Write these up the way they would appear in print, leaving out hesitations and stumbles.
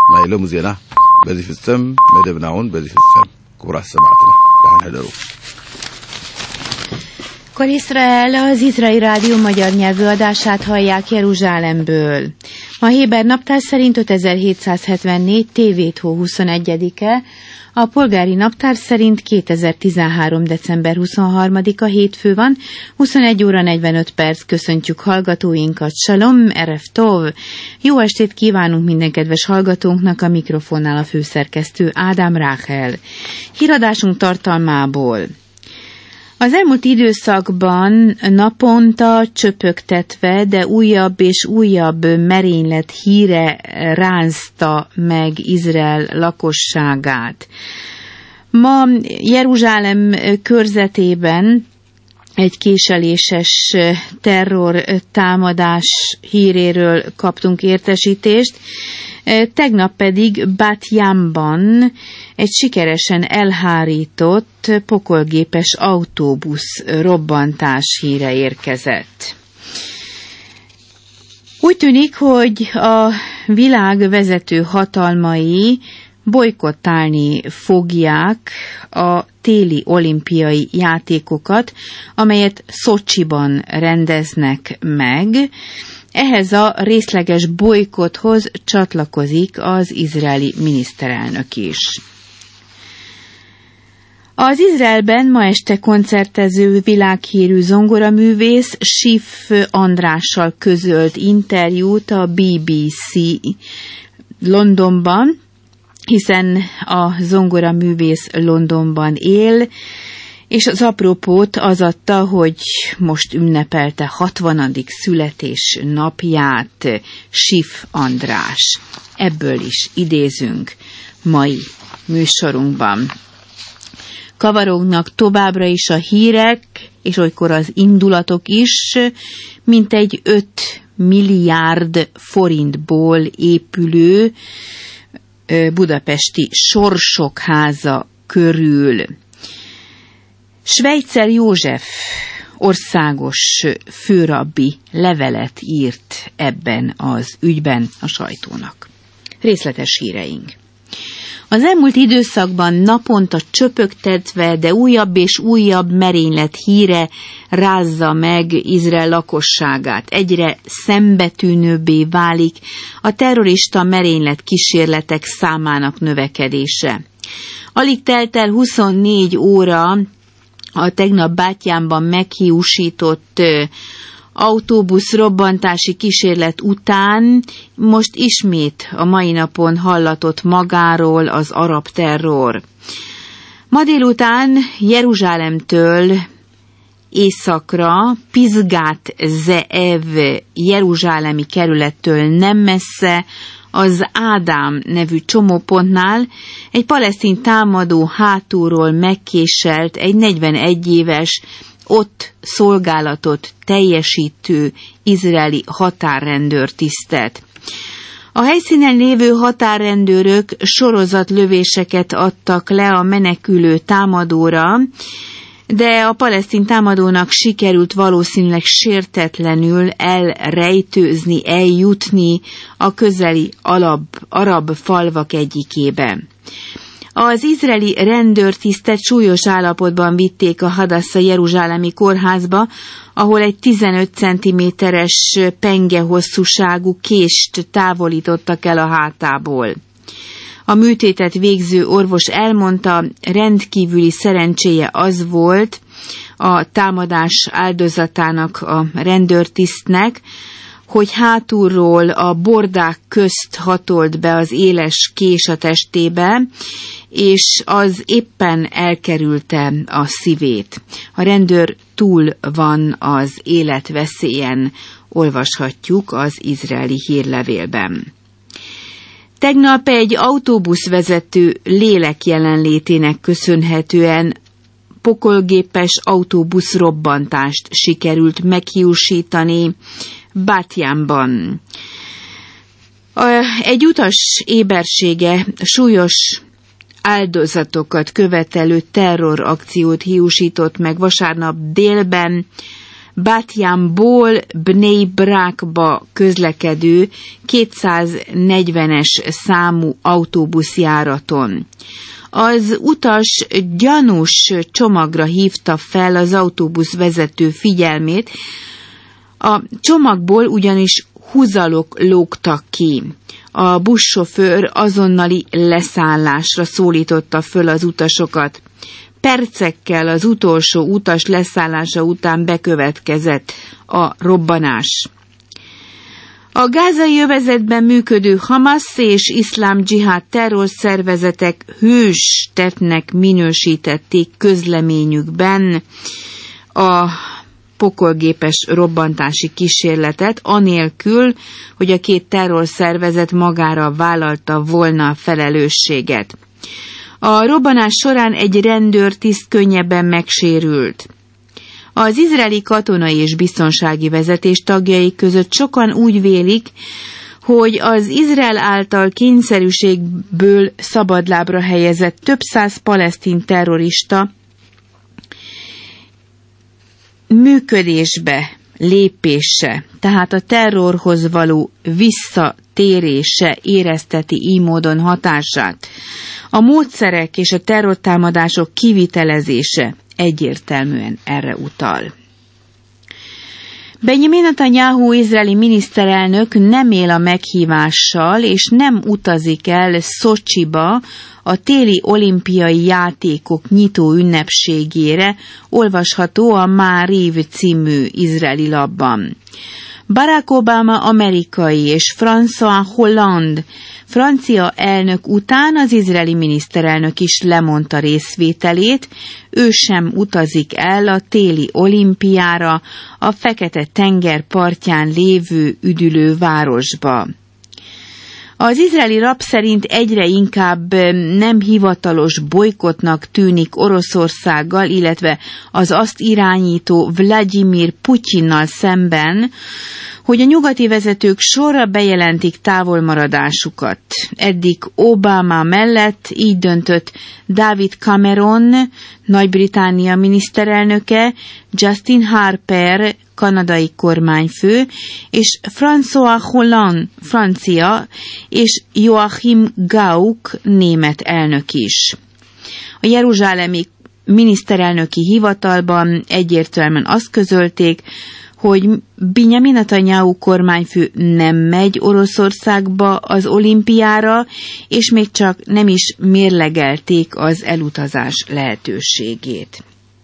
ናይሎም ዜና በዚህ ፍጸም መደብናውን በዚህ ፍጸም ክቡራት ሰማዕትና ታንደሩ Akkor Izrael az Izraeli Rádió magyar nyelvű adását hallják Jeruzsálemből. Ma héber naptár szerint 5774 tévéthó 21-e, a polgári naptár szerint 2013. december 23-a hétfő van, 21 óra 45 perc. Köszöntjük hallgatóinkat. Shalom, Erev Tov! Jó estét kívánunk minden kedves hallgatónknak, a mikrofonnál a főszerkesztő Ádám Ráhel. Híradásunk tartalmából. Az elmúlt időszakban naponta csöpögtetve, de újabb és újabb merénylet híre rázta meg Izrael lakosságát. Ma Jeruzsálem körzetében egy késeléses terrortámadás híréről kaptunk értesítést, tegnap pedig Bat Yamban egy sikeresen elhárított pokolgépes autóbusz robbantás híre érkezett. Úgy tűnik, hogy a világ vezető hatalmai bojkottálni fogják a téli olimpiai játékokat, amelyet Szocsiban rendeznek meg. Ehhez a részleges bojkotthoz csatlakozik az izraeli miniszterelnök is. Az Izraelben ma este koncertező világhírű zongoraművész Sif Andrással közölt interjút a BBC Londonban, hiszen a zongoraművész Londonban él, és az apropót az adta, hogy most ünnepelte 60. születésnapját Sif András. Ebből is idézünk mai műsorunkban. Kavarognak továbbra is a hírek, és olykor az indulatok is, mintegy 5 milliárd forintból épülő budapesti Sorsok háza körül. Schweitzer József országos főrabbi levelet írt ebben az ügyben a sajtónak. Részletes híreink. Az elmúlt időszakban naponta csöpögtetve, de újabb és újabb merénylet híre rázza meg Izrael lakosságát. Egyre szembetűnőbbé válik a terrorista merénylet kísérletek számának növekedése. Alig telt el 24 óra a tegnap Bátyánban meghiúsított autóbusz robbantási kísérlet után, most ismét a mai napon hallatott magáról az arab terror. Ma délután Jeruzsálemtől északra, Pisgát Zeev jeruzsálemi kerülettől nem messze, az Ádám nevű csomópontnál egy palesztin támadó hátulról megkéselt egy 41 éves, ott szolgálatot teljesítő izraeli határrendőrtisztet. A helyszínen lévő határrendőrök sorozatlövéseket adtak le a menekülő támadóra, de a palesztin támadónak sikerült valószínűleg sértetlenül elrejtőzni, eljutni a közeli arab falvak egyikébe. Az izraeli rendőrtisztet súlyos állapotban vitték a Hadassah jeruzsálemi kórházba, ahol egy 15 cm-es penge hosszúságú kést távolítottak el a hátából. A műtétet végző orvos elmondta, rendkívüli szerencséje az volt a támadás áldozatának, a rendőrtisztnek, hogy hátulról a bordák közt hatolt be az éles kés a testébe, és az éppen elkerülte a szívét. A rendőr túl van az életveszélyen, olvashatjuk az izraeli hírlevélben. Tegnap egy autóbuszvezető lélek jelenlétének köszönhetően pokolgépes autóbuszrobbantást sikerült meghiúsítani Bátyánban. Egy utas ébersége súlyos áldozatokat követelő terrorakciót hiúsított meg vasárnap délben Bat-Yamból Bnei Brakba közlekedő 240-es számú autóbuszjáraton. Az utas gyanús csomagra hívta fel az autóbusz vezető figyelmét, a csomagból ugyanis húzalok lógtak ki. A buszsofőr azonnali leszállásra szólította föl az utasokat. Percekkel az utolsó utas leszállása után bekövetkezett a robbanás. A gázai övezetben működő Hamas és iszlám dzsihád terrorszervezetek hős tettnek minősítették közleményükben a pokolgépes robbantási kísérletet, anélkül, hogy a két terrorszervezet magára vállalta volna a felelősséget. A robbanás során egy rendőrtiszt könnyebben megsérült. Az izraeli katonai és biztonsági vezetés tagjai között sokan úgy vélik, hogy az Izrael által kényszerűségből szabadlábra helyezett több száz palesztin terrorista működésbe lépése, tehát a terrorhoz való visszatérése érezteti így módon hatását. A módszerek és a terrortámadások kivitelezése egyértelműen erre utal. Benjamin Netanyahu izraeli miniszterelnök nem él a meghívással, és nem utazik el Szocsiba a téli olimpiai játékok nyitó ünnepségére, olvasható a Máriv című izraeli lapban. Barack Obama amerikai és François Hollande francia elnök után az izraeli miniszterelnök is lemondta részvételét, ő sem utazik el a téli olimpiára a Fekete-tenger partján lévő üdülővárosba. Az izraeli lap szerint egyre inkább nem hivatalos bojkottnak tűnik Oroszországgal, illetve az azt irányító Vladimir Putyinnal szemben, hogy a nyugati vezetők sorra bejelentik távolmaradásukat. Eddig Obama mellett így döntött David Cameron, Nagy-Britannia miniszterelnöke, Justin Harper, kanadai kormányfő, és François Hollande, francia, és Joachim Gauck, német elnök is. A jeruzsálemi miniszterelnöki hivatalban egyértelműen azt közölték, hogy Benjamin Netanyahu kormányfő nem megy Oroszországba az olimpiára, és még csak nem is mérlegelték az elutazás lehetőségét.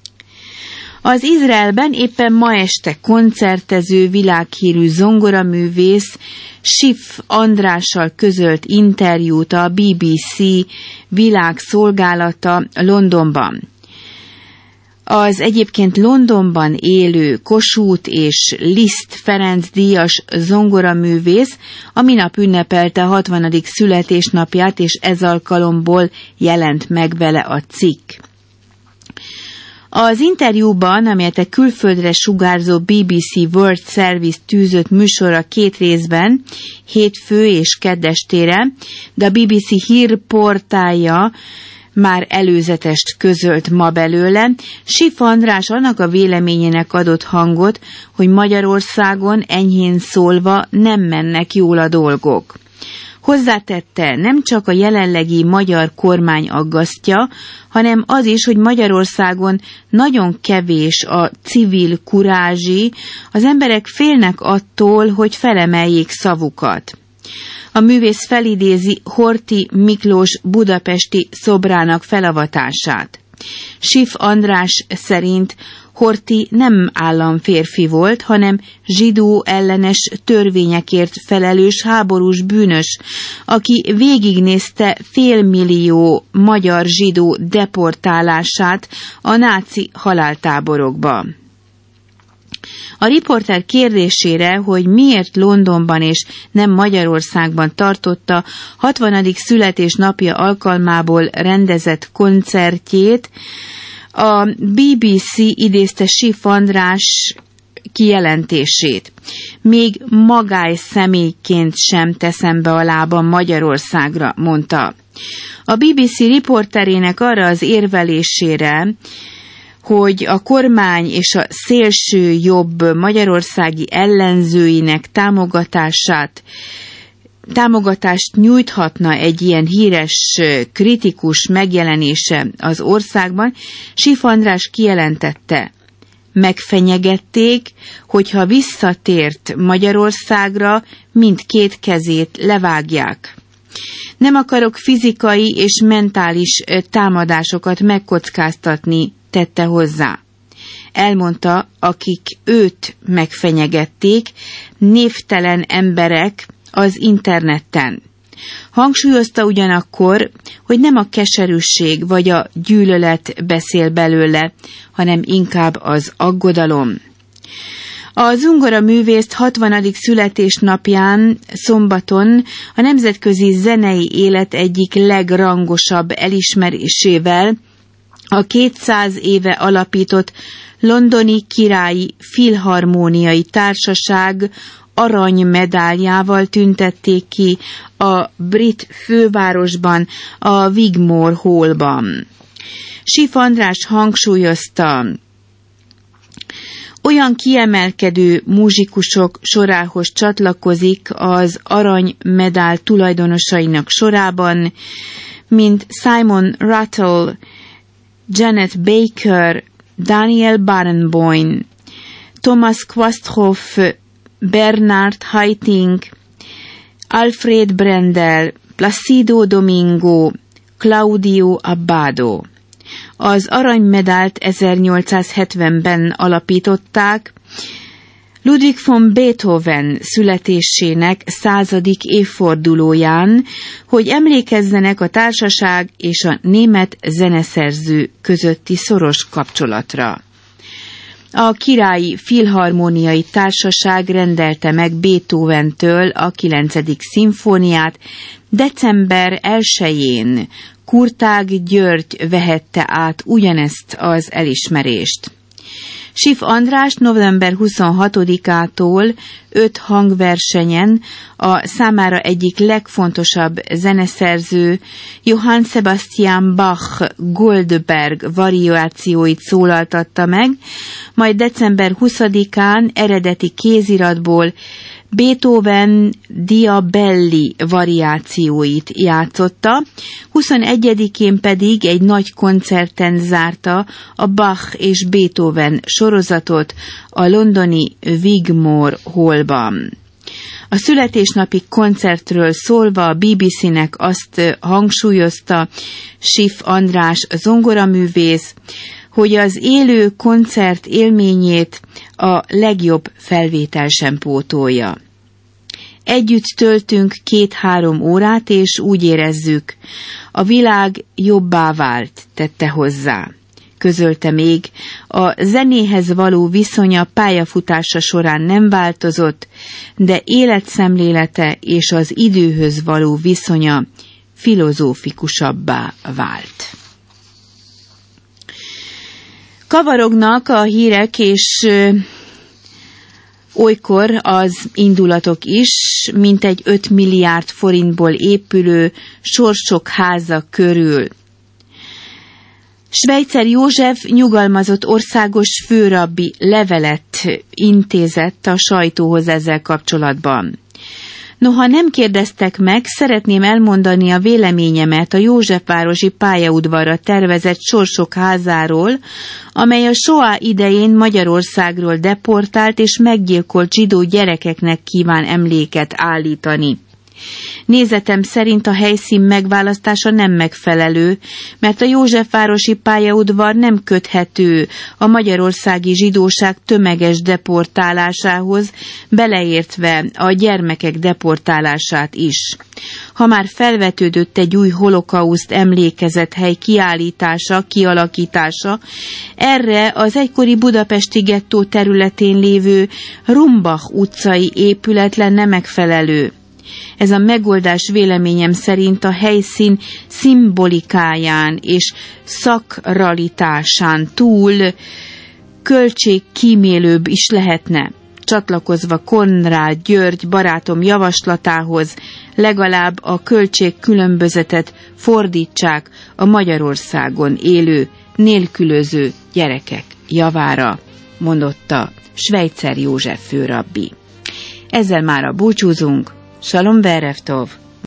Az Izraelben éppen ma este koncertező világhírű zongoraművész Sif Andrással közölt interjút a BBC világszolgálata Londonban. Az egyébként Londonban élő Kossuth és Liszt Ferenc díjas zongoraművész a minap ünnepelte 60. születésnapját, és ez alkalomból jelent meg vele a cikk. Az interjúban, amelyet a külföldre sugárzó BBC World Service tűzött műsorra 2 részben, hétfő és kedd estére, de a BBC hírportálja már előzetest közölt ma belőle, Sif András annak a véleményének adott hangot, hogy Magyarországon enyhén szólva nem mennek jól a dolgok. Hozzátette, nem csak a jelenlegi magyar kormány aggasztja, hanem az is, hogy Magyarországon nagyon kevés a civil kurázsi, az emberek félnek attól, hogy felemeljék szavukat. A művész felidézi Horthy Miklós budapesti szobrának felavatását. Sif András szerint Horthy nem államférfi volt, hanem zsidó ellenes törvényekért felelős háborús bűnös, aki végignézte 500 000 magyar zsidó deportálását a náci haláltáborokba. A riporter kérdésére, hogy miért Londonban és nem Magyarországban tartotta 60. születésnapja alkalmából rendezett koncertjét, a BBC idézte Sif András kijelentését. Még magány személyként sem teszem be a lábam Magyarországra, mondta. A BBC riporterének arra az érvelésére, hogy a kormány és a szélső jobb magyarországi ellenzőinek támogatást nyújthatna egy ilyen híres kritikus megjelenése az országban, Sif András kijelentette, megfenyegették, hogyha visszatért Magyarországra, mindkét kezét levágják. Nem akarok fizikai és mentális támadásokat megkockáztatni, tette hozzá. Elmondta, akik őt megfenyegették, névtelen emberek az interneten. Hangsúlyozta ugyanakkor, hogy nem a keserűség vagy a gyűlölet beszél belőle, hanem inkább az aggodalom. A zongoraművészt 60. születésnapján szombaton a nemzetközi zenei élet egyik legrangosabb elismerésével a 200 éve alapított Londoni Királyi Filharmóniai Társaság aranymedáljával tüntették ki a brit fővárosban, a Wigmore Hallban. Sif András hangsúlyozta, olyan kiemelkedő muzsikusok sorához csatlakozik az aranymedál tulajdonosainak sorában, mint Simon Rattle, Janet Baker, Daniel Barenboim, Thomas Quasthoff, Bernard Haitink, Alfred Brendel, Placido Domingo, Claudio Abbado. Az aranymedált 1870-ben alapították, Ludwig von Beethoven születésének 100. évfordulóján, hogy emlékezzenek a társaság és a német zeneszerző közötti szoros kapcsolatra. A Királyi Filharmóniai Társaság rendelte meg Beethoventől a 9. szimfóniát, december 1-én Kurtág György vehette át ugyanezt az elismerést. Sif András november 26-ától 5 hangversenyen a számára egyik legfontosabb zeneszerző Johann Sebastian Bach Goldberg variációit szólaltatta meg, majd december 20-án eredeti kéziratból Beethoven Diabelli variációit játszotta, 21-én pedig egy nagy koncerten zárta a Bach és Beethoven sorozatot a londoni Wigmore Hallban. A születésnapi koncertről szólva a BBC-nek azt hangsúlyozta Sif András zongoraművész, hogy az élő koncert élményét a legjobb felvétel sem pótolja. Együtt töltünk 2-3 órát, és úgy érezzük, a világ jobbá vált, tette hozzá. Közölte még, a zenéhez való viszonya pályafutása során nem változott, de életszemlélete és az időhöz való viszonya filozófikusabbá vált. Kavarognak a hírek, és olykor az indulatok is, mint egy 5 milliárd forintból épülő Sorsok háza körül. Schweitzer József nyugalmazott országos főrabbi levelet intézett a sajtóhoz ezzel kapcsolatban. Noha nem kérdeztek meg, szeretném elmondani a véleményemet a Józsefvárosi pályaudvarra tervezett Sorsok házáról, amely a Shoah idején Magyarországról deportált és meggyilkolt zsidó gyerekeknek kíván emléket állítani. Nézetem szerint a helyszín megválasztása nem megfelelő, mert a Józsefvárosi pályaudvar nem köthető a magyarországi zsidóság tömeges deportálásához, beleértve a gyermekek deportálását is. Ha már felvetődött egy új holokauszt emlékezetthely kialakítása, erre az egykori budapesti gettó területén lévő Rumbach utcai épület lenne megfelelő. Ez a megoldás véleményem szerint a helyszín szimbolikáján és szakralitásán túl költségkímélőbb is lehetne. Csatlakozva Konrád György barátom javaslatához, legalább a költségkülönbözetet fordítsák a Magyarországon élő nélkülöző gyerekek javára, mondotta Schweitzer József főrabbi. Ezzel mára búcsúzunk, Shalom Berev Tov,